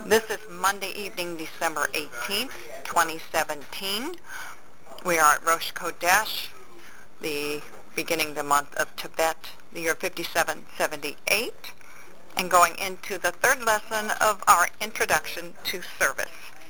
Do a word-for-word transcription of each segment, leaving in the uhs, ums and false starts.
This is Monday evening, December eighteenth, twenty seventeen. We are at Rosh Chodesh, the beginning the month of Tibet, the year fifty-seven seventy-eight, and going into the third lesson of our introduction to service.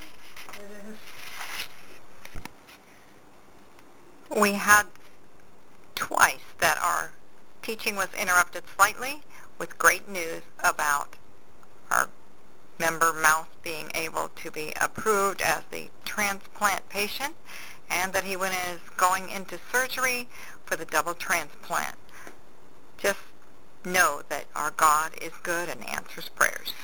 We had twice that our teaching was interrupted slightly with great news about our member Mouse being able to be approved as the transplant patient, and that he went is going into surgery for the double transplant. Just know that our God is good and answers prayers.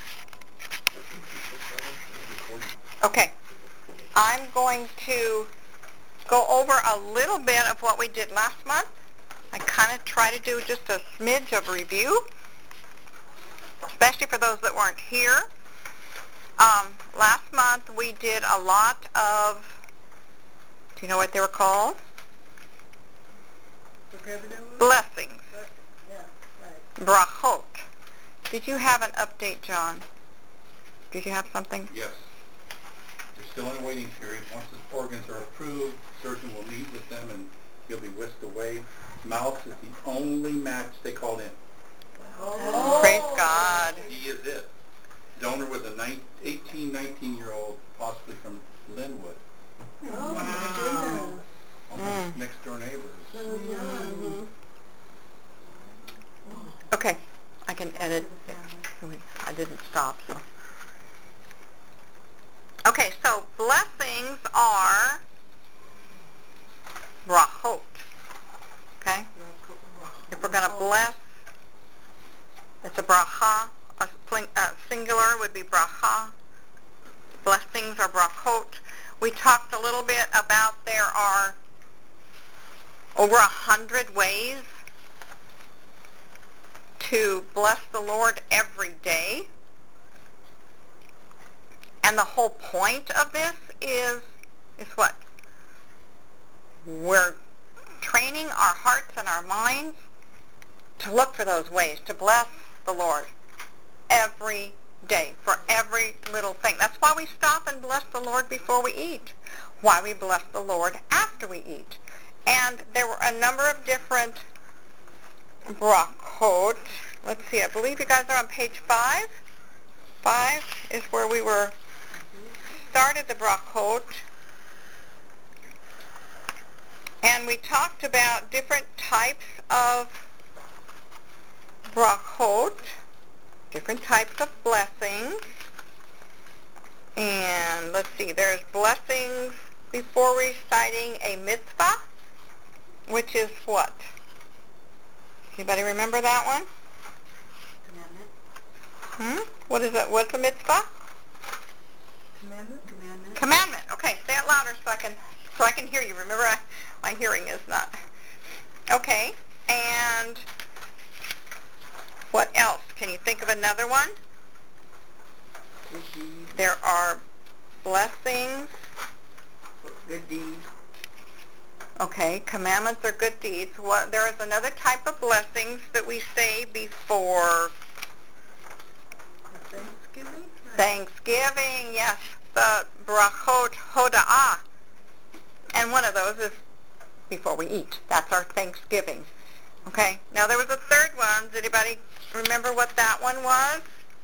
Okay, I'm going to go over a little bit of what we did last month. I kind of try to do just a smidge of review, especially for those that weren't here. Um, last month we did a lot of, do you know what they were called? Blessings. Brachot. Did you have an update, John? Did you have something? Yes. They're still in a waiting period. Once the organs are approved, the surgeon will meet with them and he'll be whisked away. Mouse is the only match they called in. Oh. Praise God. He is it. Donor was a eighteen, nineteen-year-old, possibly from Linwood. Oh, wow. Almost mm. next door neighbors. Mm-hmm. Okay, I can edit. I didn't stop, so. Okay, so blessings are brachot. Okay? If we're going to bless, it's a bracha. A uh, singular would be bracha. Blessings are brachot. We talked a little bit about there are over a hundred ways to bless the Lord every day. And the whole point of this is, is what? We're training our hearts and our minds to look for those ways, to bless the Lord every day, for every little thing. That's why we stop and bless the Lord before we eat, why we bless the Lord after we eat. And there were a number of different brachot. Let's see, I believe you guys are on page five. Five is where we were, started the brachot. And we talked about different types of brachot, different types of blessings. And let's see, there's blessings before reciting a mitzvah, which is what? Anybody remember that one? Commandment. Hmm? What is it? What's a mitzvah? Commandment. Commandment. Commandment. Okay, say it louder so I can so I can hear you. Remember, I, my hearing is not. Okay, and what else? Can you think of another one? There are blessings. Good deeds. Okay, commandments are good deeds. What, there is another type of blessings that we say before Thanksgiving? Thanksgiving, yes, the brachot hoda'ah. And one of those is before we eat. That's our Thanksgiving. Okay, now there was a third one. Does anybody remember what that one was?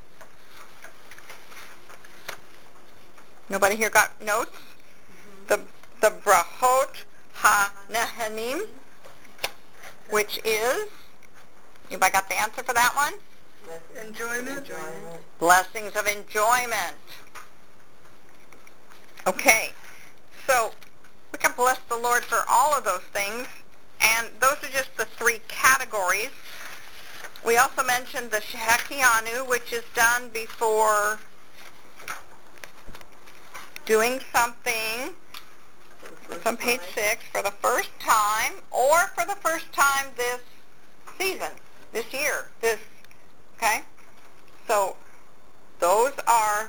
Nobody here got notes? Mm-hmm. The the brachot ha-nehanim, which is, anybody got the answer for that one? Enjoyment. Enjoyment. Blessings of enjoyment. Okay, so we can bless the Lord for all of those things, and those are just the three categories. We also mentioned the shehekianu, which is done before doing something. It's on page six, for the first time, or for the first time this season, this year, this, okay? So those are,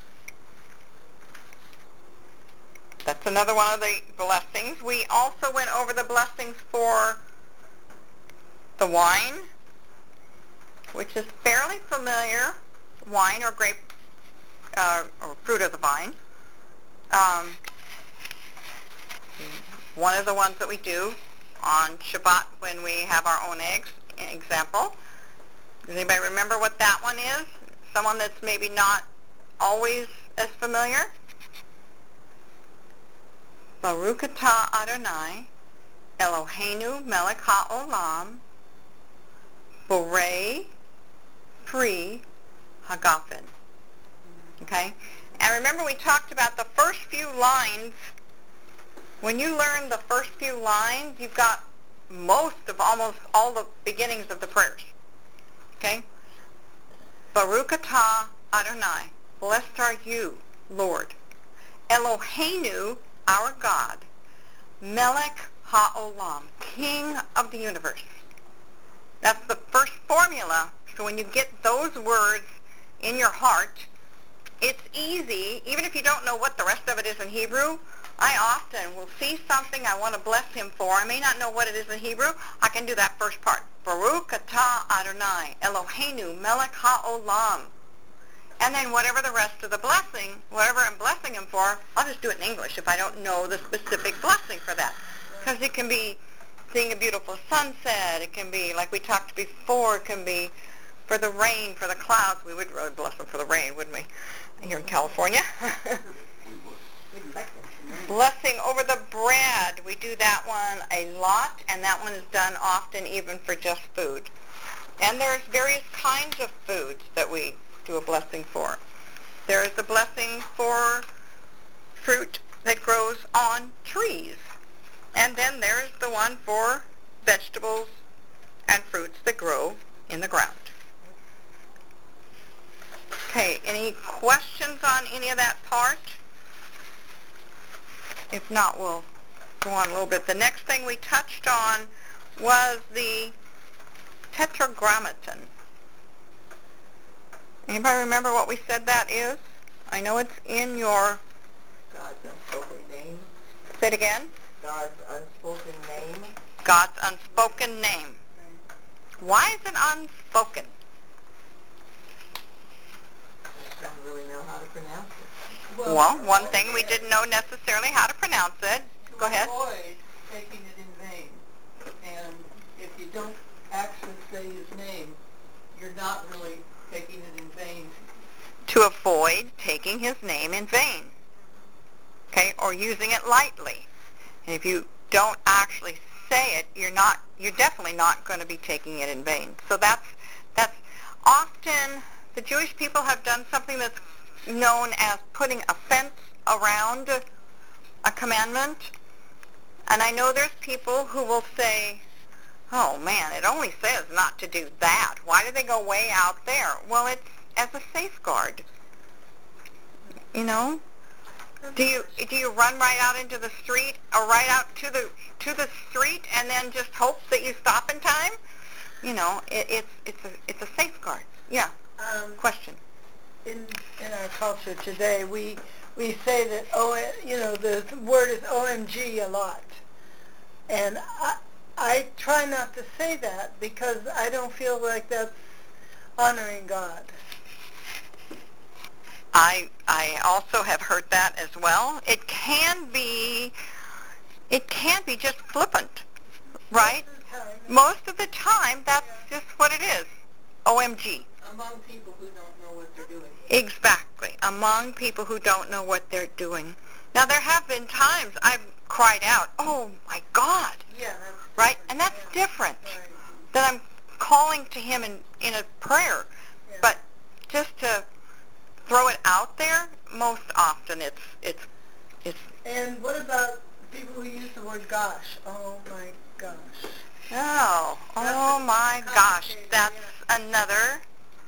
that's another one of the blessings. We also went over the blessings for the wine, which is fairly familiar, wine or grape uh, or fruit of the vine. Um, one of the ones that we do on Shabbat when we have our own eggs, example. Does anybody remember what that one is? Someone that's maybe not always as familiar? Baruch atah Adonai, Eloheinu melech ha'olam, borei pri hagafen. Okay? And remember we talked about the first few lines. When you learn the first few lines, you've got most of almost all the beginnings of the prayers. Okay? Baruch atah Adonai, blessed are you, Lord. Eloheinu, our God. Melech ha'olam, King of the universe. That's the first formula. So when you get those words in your heart, it's easy, even if you don't know what the rest of it is in Hebrew. I often will see something I want to bless him for. I may not know what it is in Hebrew. I can do that first part. Baruch atah Adonai, Eloheinu melech ha'olam. And then whatever the rest of the blessing, whatever I'm blessing him for, I'll just do it in English if I don't know the specific blessing for that. Because it can be seeing a beautiful sunset. It can be, like we talked before, it can be for the rain, for the clouds. We would really bless them for the rain, wouldn't we, here in California? Blessing over the bread. We do that one a lot, and that one is done often even for just food. And there's various kinds of foods that we do a blessing for. There is a blessing for fruit that grows on trees. And then there's the one for vegetables and fruits that grow in the ground. Okay, any questions on any of that part? If not, we'll go on a little bit. The next thing we touched on was the tetragrammaton. Anybody remember what we said that is? I know it's in your... God's unspoken name. Say it again. God's unspoken name. God's unspoken name. Why is it unspoken? I don't really know how to pronounce it. Well, well one thing we didn't know necessarily how to pronounce it. Go ahead. To avoid taking it in vain. And if you don't actually say his name, you're not really taking it in vain. To avoid taking his name in vain. Okay, or using it lightly. And if you don't actually say it, you're not you're definitely not going to be taking it in vain. So that's that's often the Jewish people have done something that's known as putting a fence around a commandment. And I know there's people who will say, oh man, it only says not to do that. Why do they go way out there? Well, it's as a safeguard. You know? Do you do you run right out into the street or right out to the to the street and then just hope that you stop in time? You know, it, it's it's a it's a safeguard. Yeah. Um, Question. in in our culture today, we we say that oh, you know, the word is O M G a lot, and I I try not to say that because I don't feel like that's honoring God. I I also have heard that as well. It can be it can be just flippant, right? Most of the time, that's just what it is. O M G. Among people who don't know what they're doing. Exactly. Among people who don't know what they're doing. Now, there have been times I've cried out, oh, my God. Yeah. That's right? And that's yeah. different. Right. That I'm calling to him in, in a prayer. Yeah. But just to throw it out there, most often it's it's it's. And what about people who use the word gosh? Oh my gosh. Oh, oh my gosh, that's another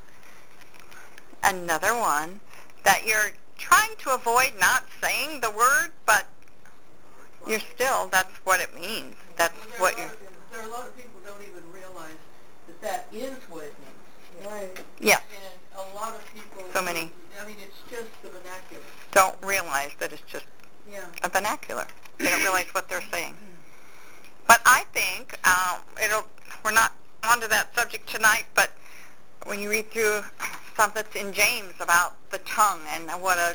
another one that you're trying to avoid not saying the word, but you're still, that's what it means. That's well, what you're... Of, there are a lot of people who don't even realize that that is what it means. Right. Yes. And a lot of people... So many. I mean, it's just the vernacular. Don't realize that it's just yeah. a vernacular. They don't realize what they're saying. But I think um, it'll. We're not onto that subject tonight, but when you read through stuff that's in James about the tongue and what a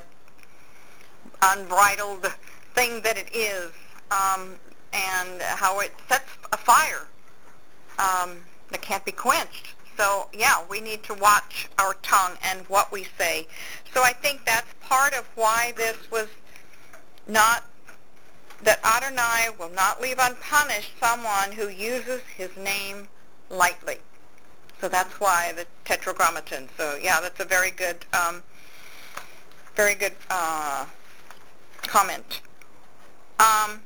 unbridled thing that it is, um, and how it sets a fire um, that can't be quenched. So, yeah, we need to watch our tongue and what we say. So I think that's part of why this was not, that Adonai will not leave unpunished someone who uses his name lightly. So that's why the Tetragrammaton. So, yeah, that's a very good, um, very good uh, comment. Um,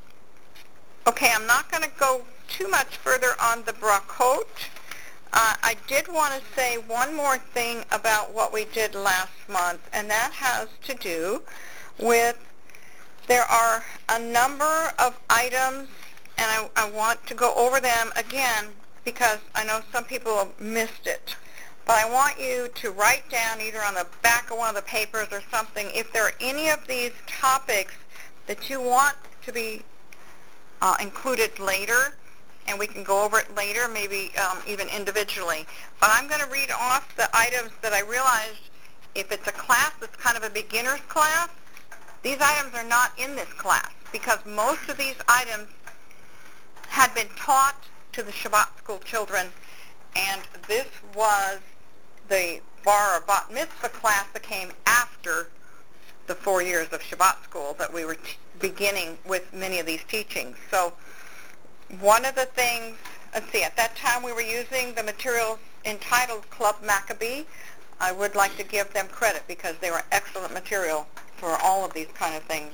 okay, I'm not going to go too much further on the brachot. Uh, I did want to say one more thing about what we did last month, and that has to do with there are a number of items, and I, I want to go over them again because I know some people have missed it. But I want you to write down either on the back of one of the papers or something if there are any of these topics that you want to be uh, included later, and we can go over it later, maybe um, even individually. But I'm going to read off the items that I realized if it's a class that's kind of a beginner's class, these items are not in this class because most of these items had been taught to the Shabbat school children, and this was the bar or bat mitzvah class that came after the four years of Shabbat school that we were t- beginning with many of these teachings. So one of the things, let's see, at that time we were using the materials entitled Club Maccabee. I would like to give them credit because they were excellent material for all of these kind of things.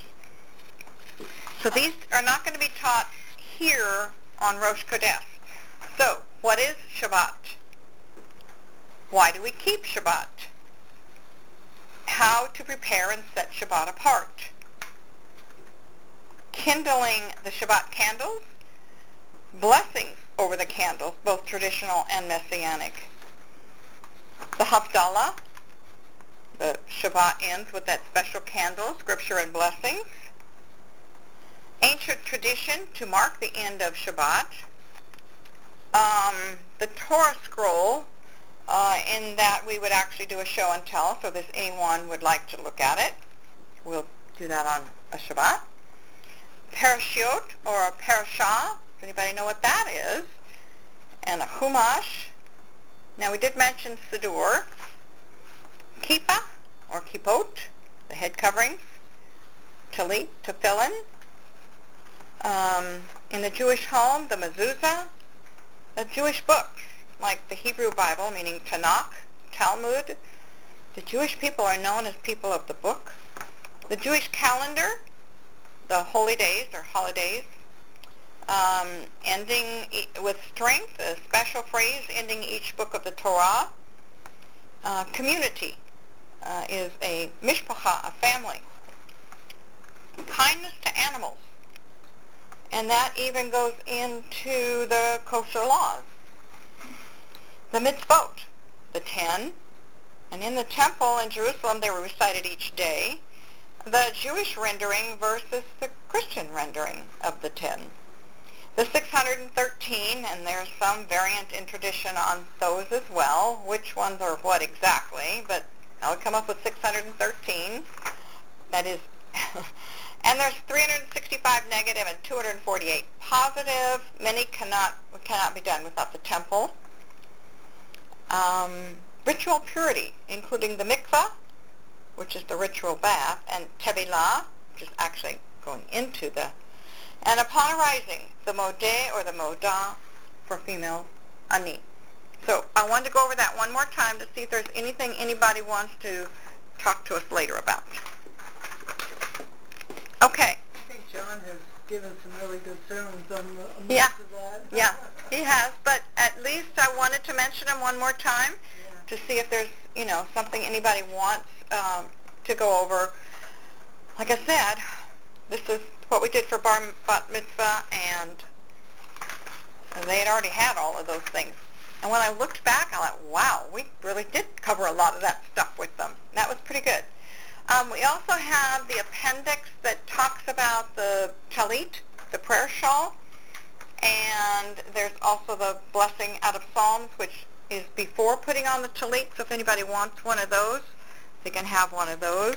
So these are not going to be taught here on Rosh Chodesh. So, what is Shabbat? Why do we keep Shabbat? How to prepare and set Shabbat apart. Kindling the Shabbat candles. Blessings over the candles, both traditional and messianic. The Havdalah. The Shabbat ends with that special candle, scripture and blessings. Ancient tradition to mark the end of Shabbat. Um, the Torah scroll, uh, in that we would actually do a show and tell, so if anyone would like to look at it, we'll do that on a Shabbat. Parashiot, or a parashah, does anybody know what that is? And a Chumash. Now we did mention Siddur. Kippah, or kippot, the head coverings. Talit, tefillin. Um, in the Jewish home, the mezuzah. The Jewish books, like the Hebrew Bible, meaning Tanakh, Talmud. The Jewish people are known as people of the book. The Jewish calendar, the holy days or holidays, um, ending e- with strength, a special phrase ending each book of the Torah. Uh, community uh, is a mishpacha, a family. Kindness to animals. And that even goes into the kosher laws. The mitzvot, the ten, and in the temple in Jerusalem they were recited each day. The Jewish rendering versus the Christian rendering of the ten. The six hundred thirteen, and there's some variant in tradition on those as well, which ones are what exactly, but I'll come up with six hundred thirteen. That is... And there's three hundred sixty-five negative and two hundred forty-eight positive. Many cannot cannot be done without the temple. Um, ritual purity, including the mikvah, which is the ritual bath, and tevilah, which is actually going into the... And upon arising, the modeh or the modah for female, ani. So I wanted to go over that one more time to see if there's anything anybody wants to talk to us later about. Okay. I think John has given some really good sermons on the on Yeah. most of that. Yeah, he has, but at least I wanted to mention him one more time Yeah. to see if there's, you know, something anybody wants um, to go over. Like I said, this is what we did for bar bat mitzvah, and they had already had all of those things. And when I looked back, I thought, wow, we really did cover a lot of that stuff with them. That was pretty good. Um, we also have the appendix that talks about the talit, the prayer shawl, and there's also the blessing out of Psalms, which is before putting on the talit, so if anybody wants one of those, they can have one of those.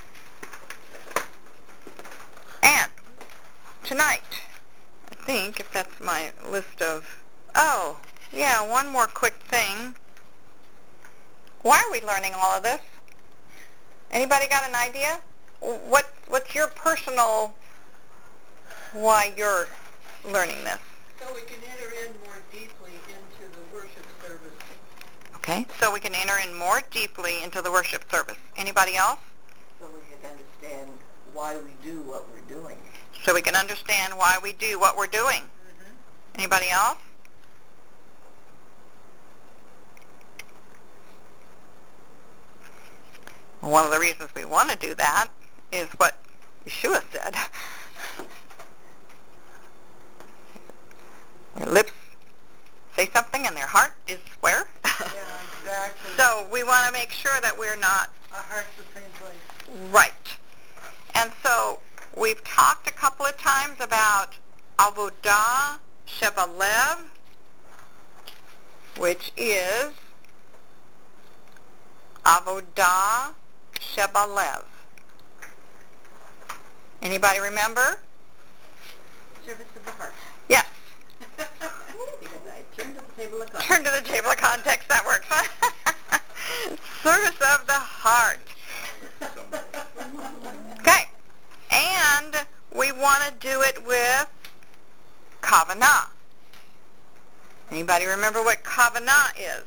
And tonight, I think, if that's my list of, oh, yeah, one more quick thing. Why are we learning all of this? Anybody got an idea? What What's your personal, why you're learning this? So we can enter in more deeply into the worship service. Okay, so we can enter in more deeply into the worship service. Anybody else? So we can understand why we do what we're doing. So we can understand why we do what we're doing. Mm-hmm. Anybody else? One of the reasons we want to do that is what Yeshua said. Their lips say something and their heart is where? Yeah, exactly. So we want to make sure that we're not... Our heart's the same place. Right. And so we've talked a couple of times about Avodah Shebalev, which is Avodah Shebalev. Anybody remember? Service of the heart. Yes. Because I turned to the table of context. Turn to the table of context. That works. Service of the heart. Okay. And we want to do it with Kavanah. Anybody remember what Kavanah is?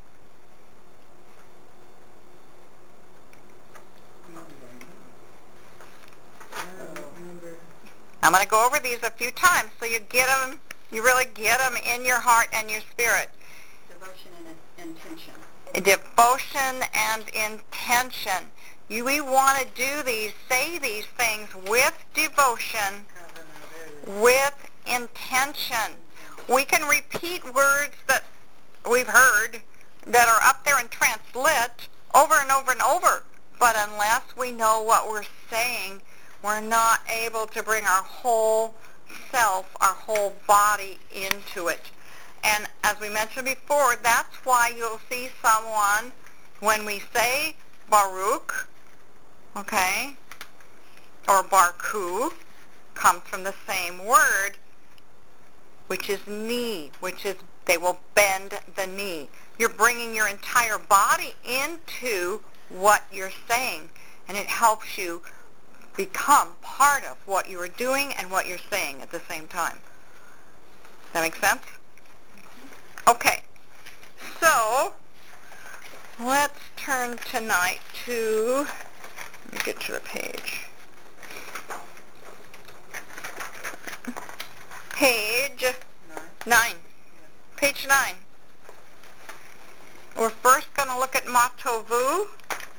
I'm going to go over these a few times so you get them, you really get them in your heart and your spirit. Devotion and intention. Devotion and intention. You, we want to do these, say these things with devotion, with intention. We can repeat words that we've heard that are up there and translit over and over and over, but unless we know what we're saying, we're not able to bring our whole self, our whole body into it. And as we mentioned before, that's why you'll see someone, when we say Baruch, okay, or Barku, comes from the same word, which is knee, which is they will bend the knee. You're bringing your entire body into what you're saying, and it helps you become part of what you are doing and what you're saying at the same time. Does that make sense? Okay. So, let's turn tonight to, let me get to the page. Page nine. Page nine. We're first going to look at Matovu.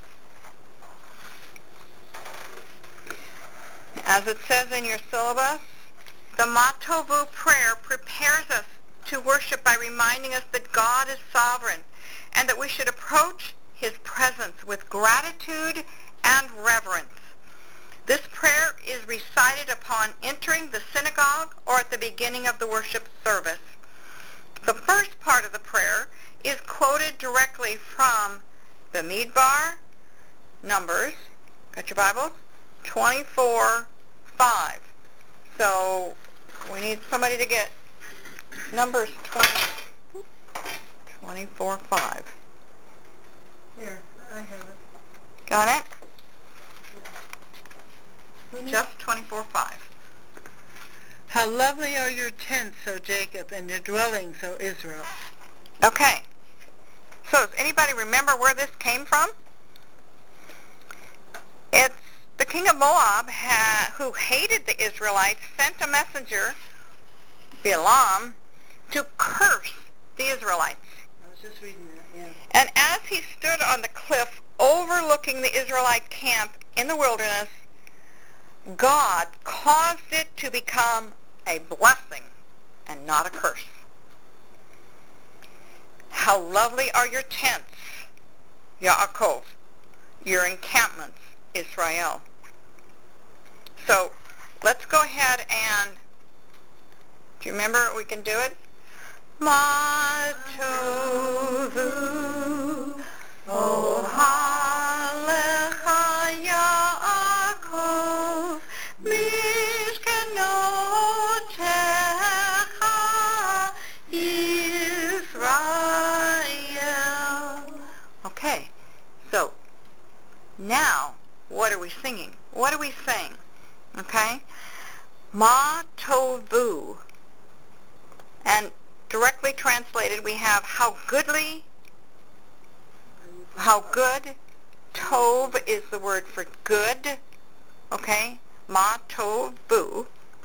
As it says in your syllabus, the Matovu prayer prepares us to worship by reminding us that God is sovereign and that we should approach his presence with gratitude and reverence. This prayer is recited upon entering the synagogue or at the beginning of the worship service. The first part of the prayer is quoted directly from the Midbar, Numbers, got your Bibles? twenty-four five. So we need somebody to get Numbers twenty, twenty-four five. Here, I have it. Got it? We need- Just twenty-four five. How lovely are your tents, O Jacob, and your dwellings, O Israel. Okay. So does anybody remember where this came from? It's the king of Moab, ha, who hated the Israelites, sent a messenger, Balaam, to curse the Israelites. I was just reading that, yeah. And as he stood on the cliff overlooking the Israelite camp in the wilderness, God caused it to become a blessing and not a curse. How lovely are your tents, Yaakov, your encampments, Israel. So let's go ahead and, do you remember we can do it? Ma tovu ohalecha Yaakov mishkenotecha Israel. Okay, so now what are we singing? What are we saying? Okay? Ma tovu. And directly translated, we have how goodly, how good. Tov is the word for good. Okay? Ma tovu.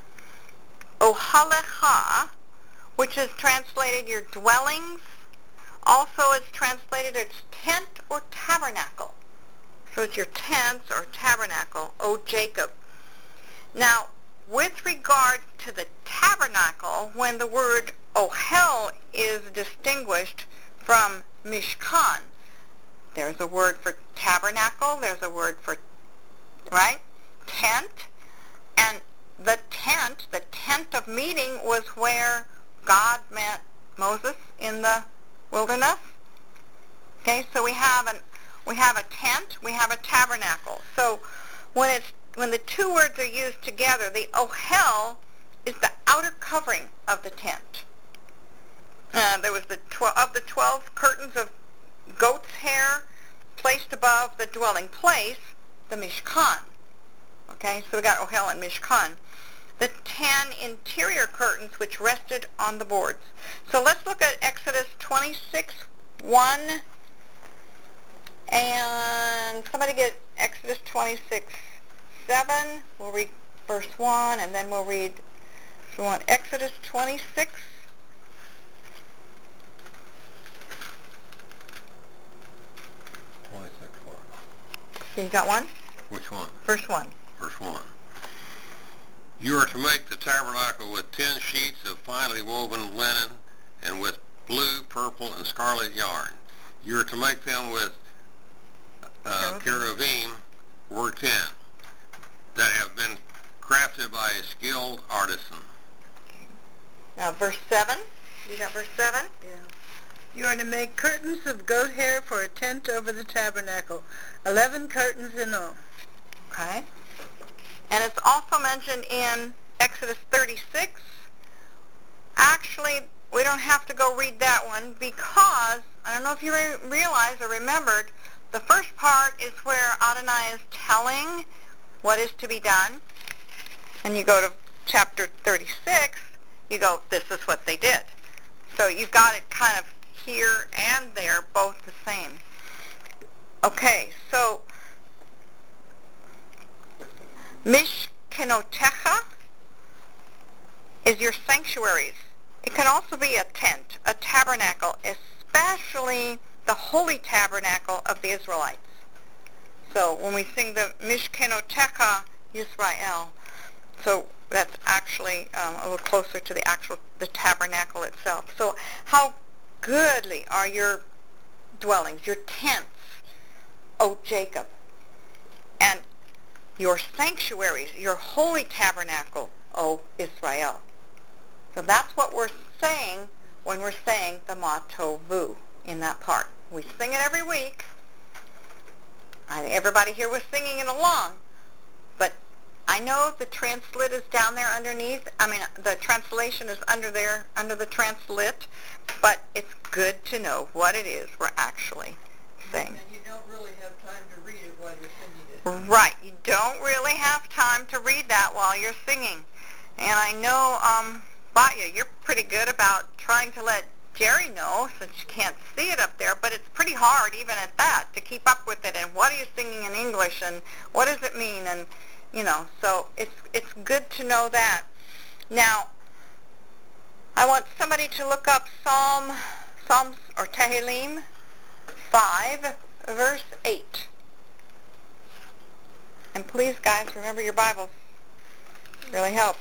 Ohalecha, which is translated your dwellings. Also it's translated as tent or tabernacle. So it's your tents or tabernacle, O Jacob. Now, with regard to the tabernacle, when the word ohel is distinguished from mishkan, there's a word for tabernacle, there's a word for, right, tent, and the tent, the tent of meeting was where God met Moses in the wilderness. Okay, so we have an we have a tent, we have a tabernacle. So when it's when the two words are used together, the ohel is the outer covering of the tent. Uh, there was the tw- of the twelve curtains of goat's hair placed above the dwelling place, the mishkan. Okay, so we got ohel and mishkan. The ten interior curtains which rested on the boards. So let's look at Exodus twenty-six, one, and somebody get Exodus twenty-six, seven. We'll read verse one, and then we'll read, if you want, Exodus twenty-six. twenty-six what? You got one? Which one? Verse one. Verse one. You are to make the tabernacle with ten sheets of finely woven linen and with blue, purple, and scarlet yarn. You are to make them with uh, cherubim, word ten, that have been crafted by a skilled artisan. Now verse seven. You got verse seven? Yeah. You are to make curtains of goat hair for a tent over the tabernacle. Eleven curtains in all. Okay. And it's also mentioned in Exodus thirty-six. Actually, we don't have to go read that one because, I don't know if you re- realize or remembered, the first part is where Adonai is telling what is to be done. And you go to chapter thirty-six, you go, this is what they did. So you've got it kind of here and there, both the same. Okay, so Mishkenotecha is your sanctuaries. It can also be a tent, a tabernacle, especially the holy tabernacle of the Israelites. So when we sing the Mishkenotecha Yisrael, so that's actually um, a little closer to the actual, the tabernacle itself. So how goodly are your dwellings, your tents, O Jacob, and your sanctuaries, your holy tabernacle, O Israel. So that's what we're saying when we're saying the Ma Tovu in that part. We sing it every week. I think everybody here was singing it along, but I know the translit is down there underneath. I mean, the translation is under there, under the translit, but it's good to know what it is we're actually saying. And you don't really have time to read it while you're singing it. Right. You don't really have time to read that while you're singing. And I know, um, Batya, you're pretty good about trying to let Jerry know, since you can't see it up there, but it's pretty hard even at that to keep up with it. And what are you singing in English, and what does it mean? And, you know, so it's it's good to know that. Now, I want somebody to look up Psalm, Psalms or Tehillim five, verse eight. And please, guys, remember your Bibles. It really helps.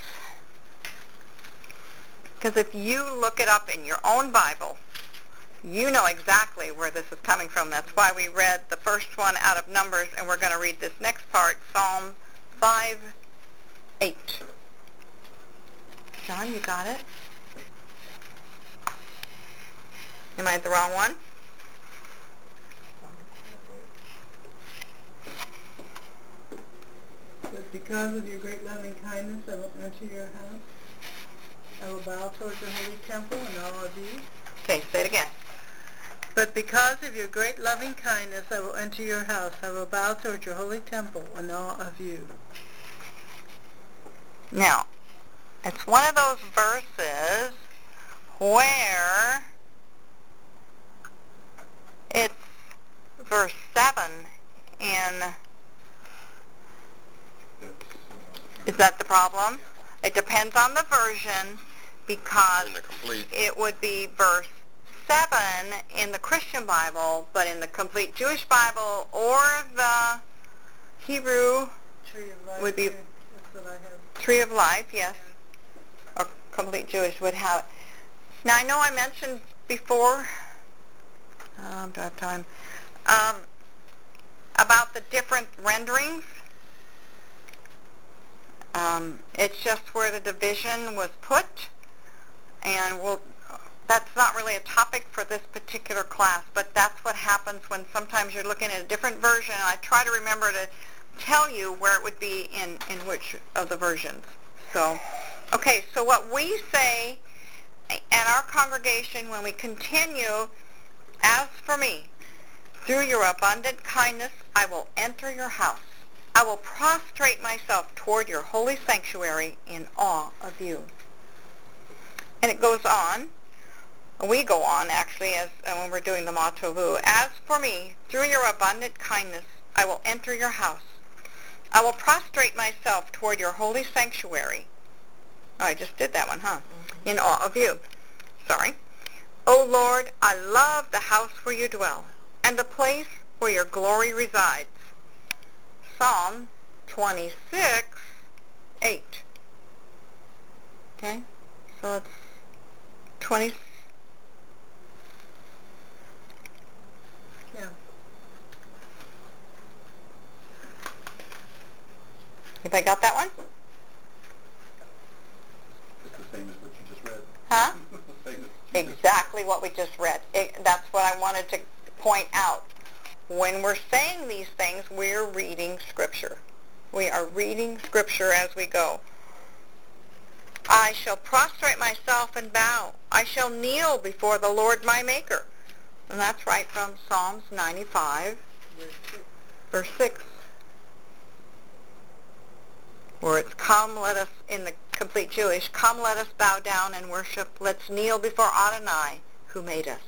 Because if you look it up in your own Bible, you know exactly where this is coming from. That's why we read the first one out of Numbers, and we're going to read this next part, Psalm five, eight. John, you got it? Am I the wrong one? But because of your great loving kindness, I will enter your house. I will bow towards your holy temple and all of you. Okay, say it again. But because of your great loving kindness, I will enter your house. I will bow towards your holy temple and all of you. Now, it's one of those verses where it's verse seven in, is that the problem? It depends on the version because In the complete. it would be verse seven in the Christian Bible, but in the complete Jewish Bible or the Hebrew Tree of life. Would be- That's what I have. Tree of Life, yes, or complete Jewish would have it. Now, I know I mentioned before, um, do I have time, um, about the different renderings. Um, it's just where the division was put, and we'll, that's not really a topic for this particular class, but that's what happens when sometimes you're looking at a different version, and I try to remember to tell you where it would be in, in which of the versions. So, okay, so what we say at our congregation when we continue, as for me, through your abundant kindness, I will enter your house. I will prostrate myself toward your holy sanctuary in awe of you. And it goes on. We go on, actually, as uh, when we're doing the Ma Tovu. As for me, through your abundant kindness, I will enter your house. I will prostrate myself toward your holy sanctuary. Oh, I just did that one, huh? Mm-hmm. In awe of you. Sorry. O Lord, I love the house where you dwell, and the place where your glory resides. Psalm twenty-six, eight. Okay? So it's twenty. Yeah. Anybody got that one? It's the same as what you just read. Huh? It's the same as- Exactly what we just read. It, that's what I wanted to point out. When we're saying these things, we're reading Scripture. We are reading Scripture as we go. I shall prostrate myself and bow. I shall kneel before the Lord my Maker. And that's right from Psalms ninety-five, verse six. Where it's, come, let us, in the complete Jewish, come, let us bow down and worship. Let's kneel before Adonai, who made us.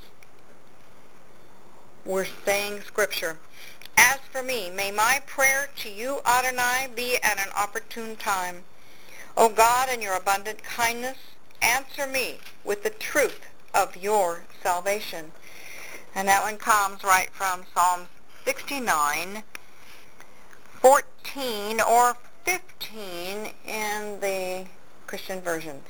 We're saying Scripture. As for me, may my prayer to you, Adonai, be at an opportune time. O God, in your abundant kindness, answer me with the truth of your salvation. And that one comes right from Psalm sixty-nine, fourteen, or fifteen in the Christian versions.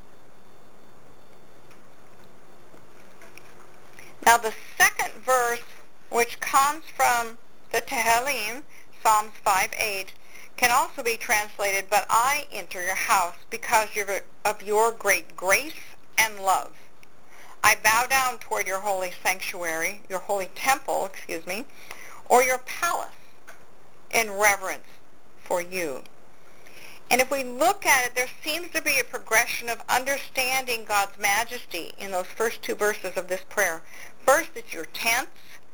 Now the second verse, which comes from the Tehillim, Psalms five eight, can also be translated, but I enter your house because of your great grace and love. I bow down toward your holy sanctuary, your holy temple, excuse me, or your palace in reverence for you. And if we look at it, there seems to be a progression of understanding God's majesty in those first two verses of this prayer. First, it's your tents,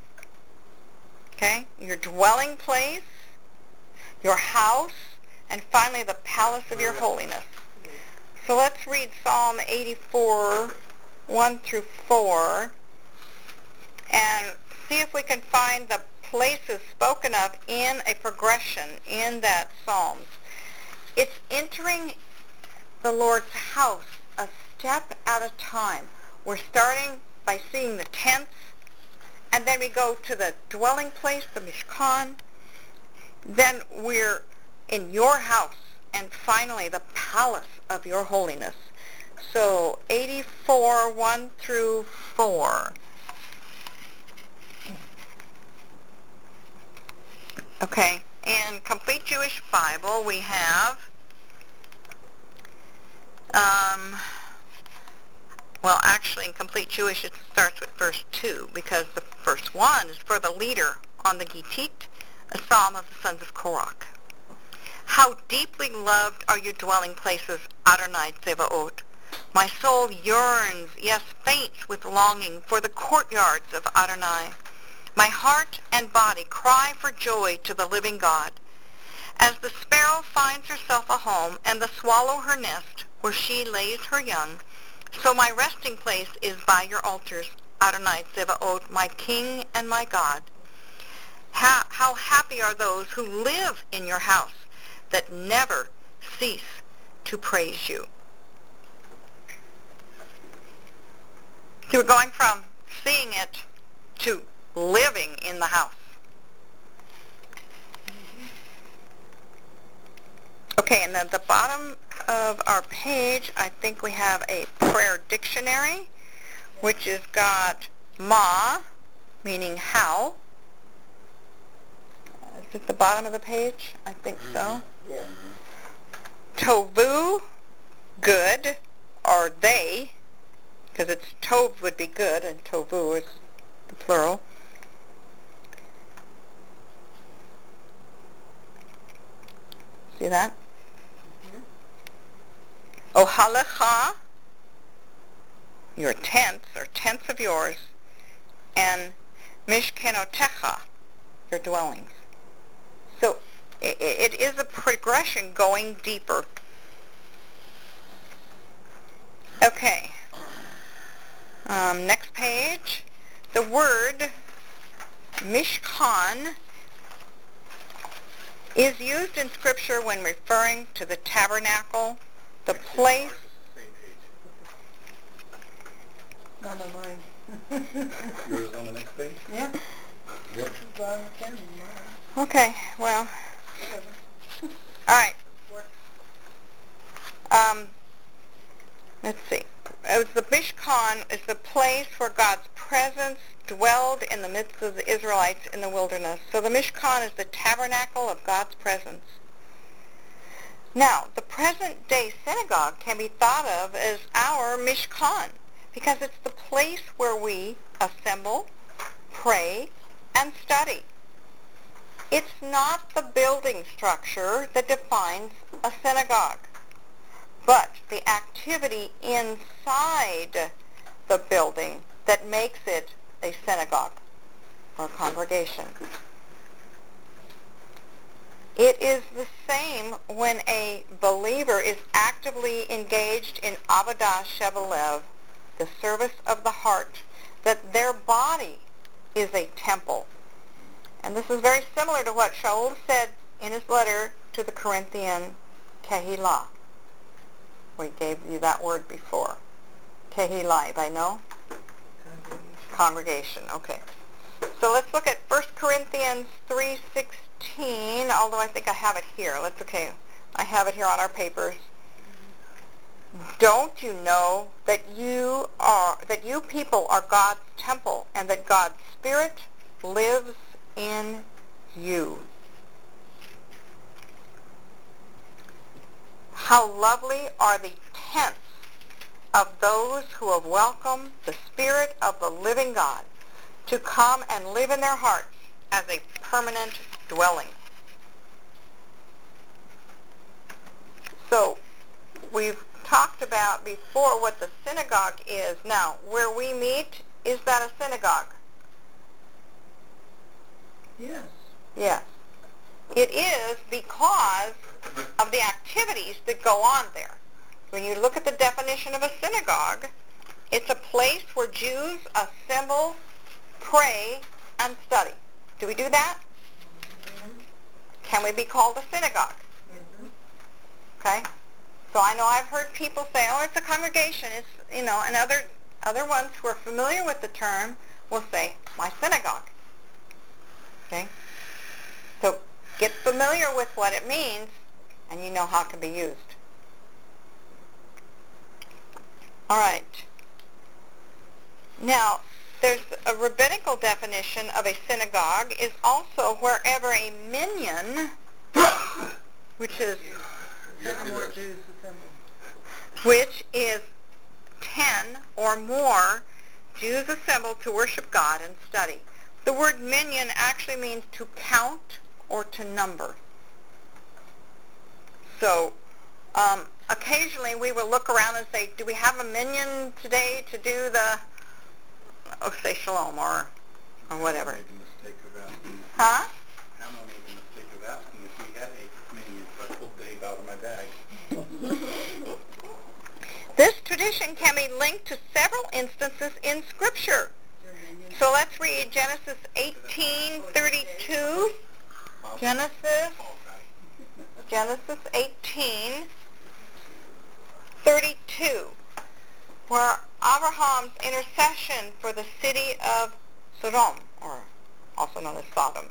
okay, your dwelling place, your house, and finally the palace of your holiness. So let's read Psalm eighty-four, one through four, and see if we can find the places spoken of in a progression in that Psalms. It's entering the Lord's house a step at a time. We're starting by seeing the tents, and then we go to the dwelling place, the Mishkan. Then we're in your house, and finally the palace of your holiness. So eighty-four, one through four. Okay, in Complete Jewish Bible we have um, Well, actually, in Complete Jewish, it starts with verse two, because the verse one is for the leader on the Gittit, a psalm of the sons of Korach. How deeply loved are your dwelling places, Adonai Tzevaot. My soul yearns, yes, faints with longing for the courtyards of Adonai. My heart and body cry for joy to the living God. As the sparrow finds herself a home, and the swallow her nest, where she lays her young, so my resting place is by your altars, Adonai Tzevaot, my King and my God. How, how happy are those who live in your house, that never cease to praise you. So we're going from seeing it to living in the house. Okay, and at the bottom of our page, I think we have a prayer dictionary, which has got ma, meaning how. Is it the bottom of the page? I think so. Yeah. Tovu, good, or they, because it's tov would be good, and tovu is the plural. See that? Ohalecha, your tents, or tents of yours, and mishkenotecha, your dwellings. So it, it is a progression going deeper. Okay. Um, next page. The word mishkan is used in Scripture when referring to the tabernacle, the place. Not on mine. Yours on the next page? Yeah. Yep. It's on the camera, mine. Okay, well, all right. Um, let's see. It was the Mishkan is the place where God's presence dwelled in the midst of the Israelites in the wilderness. So the Mishkan is the tabernacle of God's presence. Now, the present-day synagogue can be thought of as our Mishkan because it's the place where we assemble, pray, and study. It's not the building structure that defines a synagogue, but the activity inside the building that makes it a synagogue or congregation. It is the same when a believer is actively engaged in Avodah Shebelev, the service of the heart, that their body is a temple. And this is very similar to what Shaul said in his letter to the Corinthian Kehillah. We gave you that word before. Kehillah, I know? Congregation, okay. So let's look at First Corinthians three sixteen, although I think I have it here. Let's, okay, I have it here on our papers. Don't you know that you are, that you people are God's temple, and that God's Spirit lives in you? How lovely are the tents of those who have welcomed the Spirit of the living God to come and live in their hearts as a permanent dwelling. So we've talked about before what the synagogue is. Now, where we meet, is that a synagogue? Yes. Yes. It is because of the activities that go on there. When you look at the definition of a synagogue, it's a place where Jews assemble, pray, and study. Do we do that? Mm-hmm. Can we be called a synagogue? Mm-hmm. Okay? So I know I've heard people say, oh, it's a congregation. It's, you know, and other, other ones who are familiar with the term will say, my synagogue. Okay? So get familiar with what it means, and you know how it can be used. All right. Now, there's a rabbinical definition of a synagogue is also wherever a minyan, which is More Jews assembled. which is ten or more Jews assembled to worship God and study. The word minyan actually means to count or to number. So um, occasionally we will look around and say, do we have a minyan today to do the, oh, say shalom or, or whatever. Made the mistake of asking. Huh? Hannah made the mistake of asking if we had a minion, so I pulled Dave out of my bag. This tradition can be linked to several instances in Scripture. So let's read Genesis eighteen thirty-two. Genesis, Genesis eighteen thirty-two, where Abraham's intercession for the city of Sodom, or also known as Sodom.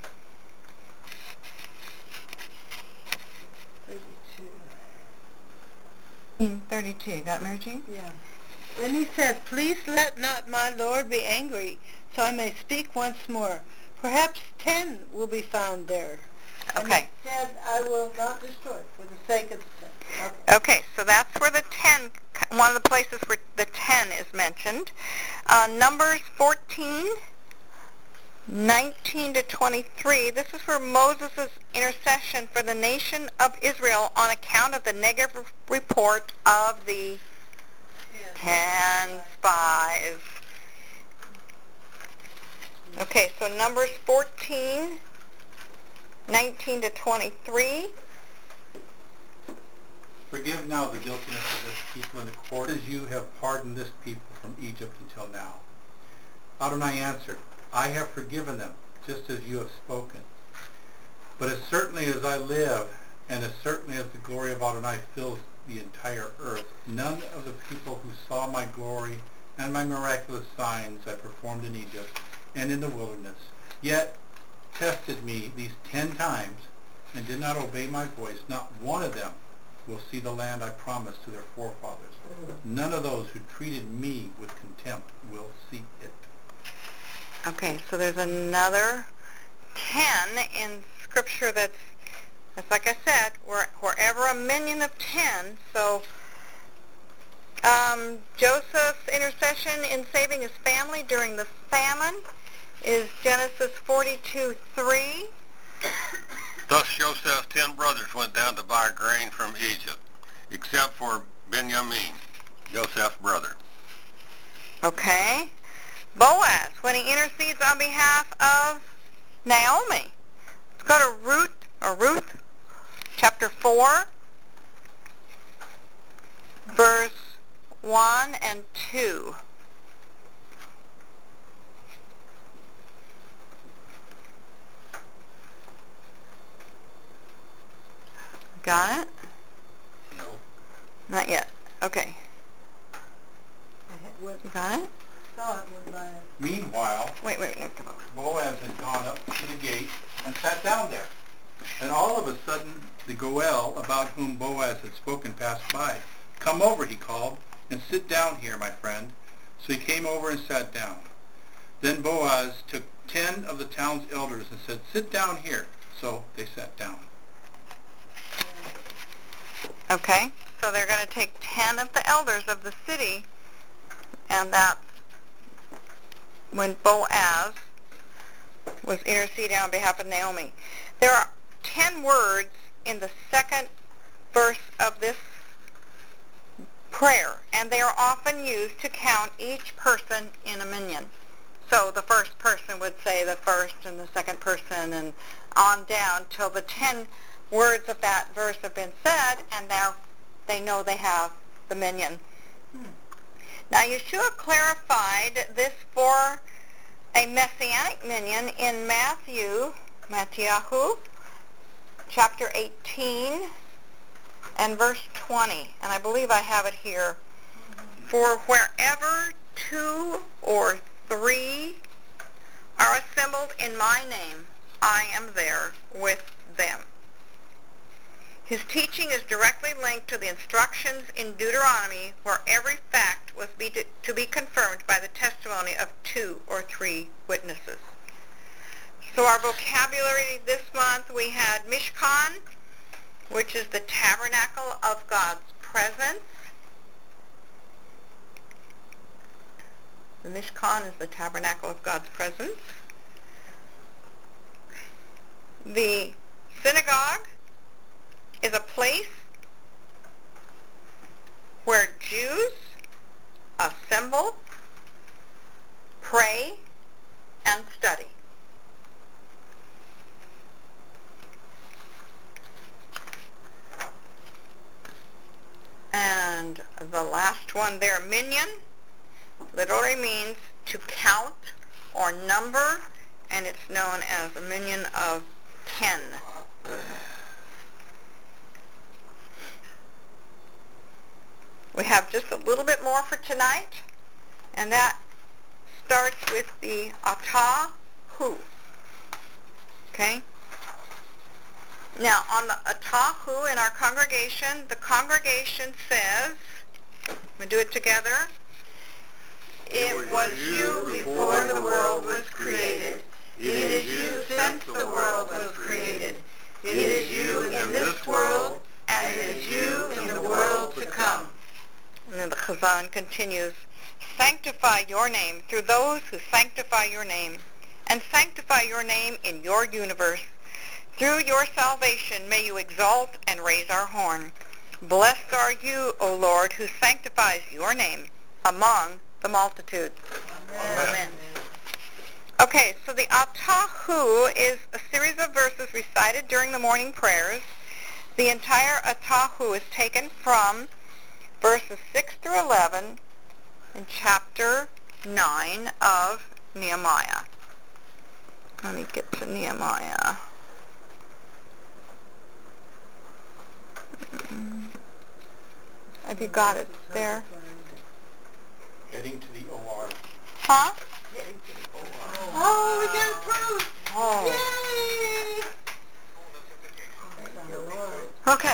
In thirty-two, you got it, Mary Jean? Yeah. Then he said, please let not my Lord be angry, so I may speak once more. Perhaps ten will be found there. Okay. And he said, I will not destroy for the sake of the ten. Okay. Okay, so that's where the ten, one of the places where the ten is mentioned. Uh, Numbers fourteen, nineteen to twenty-three, this is where Moses' intercession for the nation of Israel on account of the negative report of the ten spies. Okay, so Numbers fourteen, nineteen to twenty-three. Forgive now the guiltiness of this people in accordance as you have pardoned this people from Egypt until now. Adonai answered, I have forgiven them, just as you have spoken. But as certainly as I live, and as certainly as the glory of Adonai fills the entire earth, none of the people who saw my glory and my miraculous signs I performed in Egypt and in the wilderness, yet tested me these ten times and did not obey my voice, not one of them will see the land I promised to their forefathers. None of those who treated me with contempt will see it. Okay, so there's another ten in Scripture that's, that's like I said, where, wherever a minion of ten. So um, Joseph's intercession in saving his family during the famine is Genesis forty-two three. Thus Joseph's ten brothers went down to buy grain from Egypt, except for Benjamin, Joseph's brother. Okay. Boaz, when he intercedes on behalf of Naomi. Let's go to Ruth, or Ruth, chapter four, verse one and two. Got it? No. Not yet. Okay. What You got it? saw it was by Meanwhile, Wait, wait, wait. Boaz had gone up to the gate and sat down there. And all of a sudden, the Goel, about whom Boaz had spoken, passed by. Come over, he called, and sit down here, my friend. So he came over and sat down. Then Boaz took ten of the town's elders and said, sit down here. So they sat down. Okay, so they're going to take ten of the elders of the city, and that's when Boaz was interceding on behalf of Naomi. There are ten words in the second verse of this prayer, and they are often used to count each person in a minyan. So the first person would say the first and the second person and on down till the ten words of that verse have been said, and now they know they have the minyan. Hmm. Now Yeshua clarified this for a messianic minyan in Matthew, Mattiyahu, chapter eighteen and verse twenty, and I believe I have it here. Mm-hmm. For wherever two or three are assembled in my name, I am there with them. His teaching is directly linked to the instructions in Deuteronomy, where every fact was be to, to be confirmed by the testimony of two or three witnesses. So our vocabulary this month, we had Mishkan, which is the tabernacle of God's presence. The Mishkan is the tabernacle of God's presence. The synagogue is a place where Jews assemble, pray, and study. And the last one there, minyan, literally means to count or number, and it's known as a minyan of ten. We have just a little bit more for tonight, and that starts with the atah hu. Okay? Now, on the atah hu in our congregation, the congregation says, we do it together, it was you before the world was created. It is you since the world was created. It is you in this world, and it is you in the world to come. And then the Chazan continues, sanctify your name through those who sanctify your name, and sanctify your name in your universe. Through your salvation may you exalt and raise our horn. Blessed are you, O Lord, who sanctifies your name among the multitude. Amen. Amen. Okay, so the atah hu is a series of verses recited during the morning prayers. The entire atah hu is taken from verses six through eleven in chapter nine of Nehemiah. Let me get to Nehemiah. Have you got it there? Heading to the O R. Huh? Heading to the O R. Oh, we got approved! Oh. Yay! Thank you, Lord. Okay.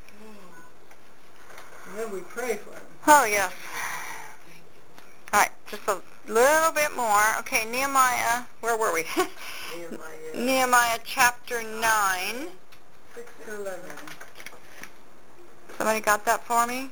And then we pray for him. Oh, yes. All right, just a little bit more. Okay, Nehemiah, where were we? Nehemiah. Nehemiah chapter nine. Six to eleven. Somebody got that for me?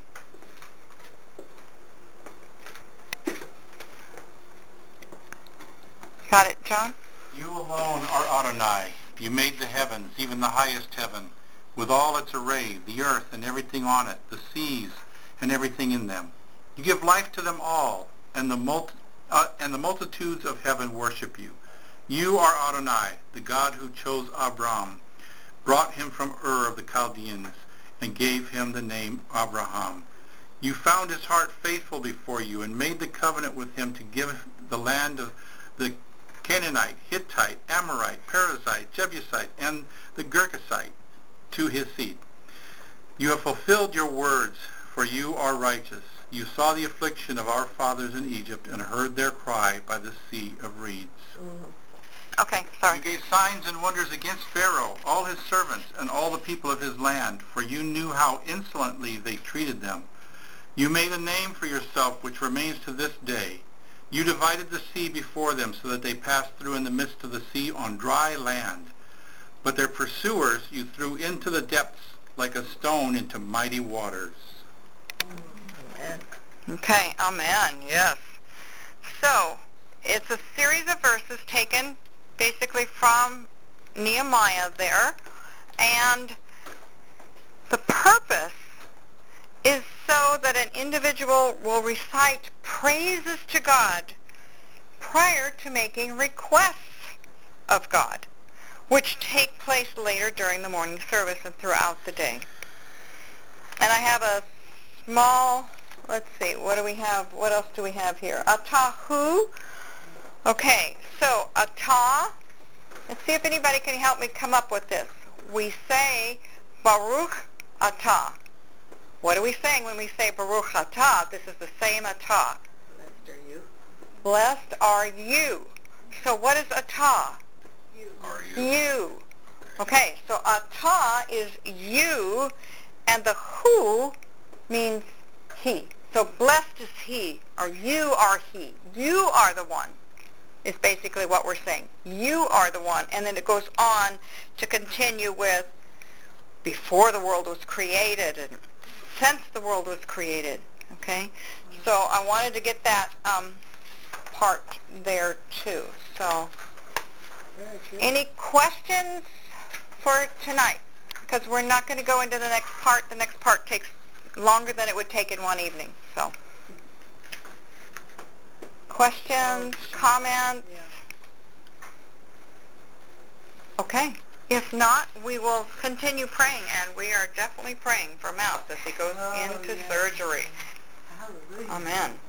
Got it, John? You alone are Adonai. You made the heavens, even the highest heaven, with all its array, the earth and everything on it, the seas and everything in them. You give life to them all, and the, multi- uh, and the multitudes of heaven worship you. You are Adonai, the God who chose Abram, brought him from Ur of the Chaldeans, and gave him the name Abraham. You found his heart faithful before you, and made the covenant with him to give the land of the Canaanite, Hittite, Amorite, Perizzite, Jebusite, and the Girgashite to his seed. You have fulfilled your words, for you are righteous. You saw the affliction of our fathers in Egypt and heard their cry by the sea of reeds. Mm-hmm. Okay, sorry. You gave signs and wonders against Pharaoh, all his servants, and all the people of his land, for you knew how insolently they treated them. You made a name for yourself which remains to this day. You divided the sea before them so that they passed through in the midst of the sea on dry land. But their pursuers you threw into the depths like a stone into mighty waters. Amen. Okay, amen, yes. So, it's a series of verses taken basically from Nehemiah there, and the purpose is so that an individual will recite praises to God prior to making requests of God, which take place later during the morning service and throughout the day. And I have a small, let's see, what do we have, what else do we have here? Atah hu. Okay, so atah, let's see if anybody can help me come up with this. We say Baruch atah. What are we saying when we say Baruch atah? This is the same atah. Blessed are you. Blessed are you. So what is atah? You. Are you? You. Okay, so atah is you, and the hu means he. So blessed is he, or you are he. You are the one, is basically what we're saying. You are the one. And then it goes on to continue with before the world was created and since the world was created. Okay? So I wanted to get that um, part there too. So, Very good. any questions for tonight? Because we're not going to go into the next part. The next part takes longer than it would take in one evening. So, questions, comments? Yeah. Okay. If not, we will continue praying, and we are definitely praying for Mouse as he goes Oh, into yeah. surgery. Hallelujah. Amen.